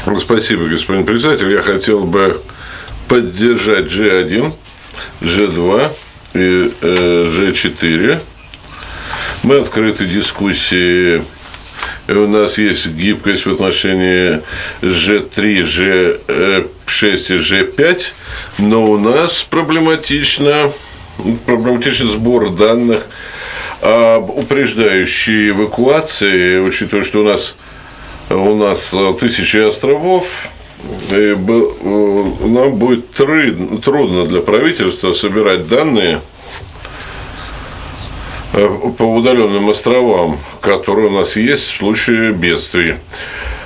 Спасибо, господин председатель. Я хотел бы поддержать G1, G2 и G4. Мы открыты дискуссии. У нас есть гибкость в отношении G3, G6 и G5, но у нас проблематичный сбор данных об упреждающей эвакуации, учитывая, что у нас тысячи островов, и нам будет трудно для правительства собирать данные по удаленным островам, которые у нас есть в случае бедствий.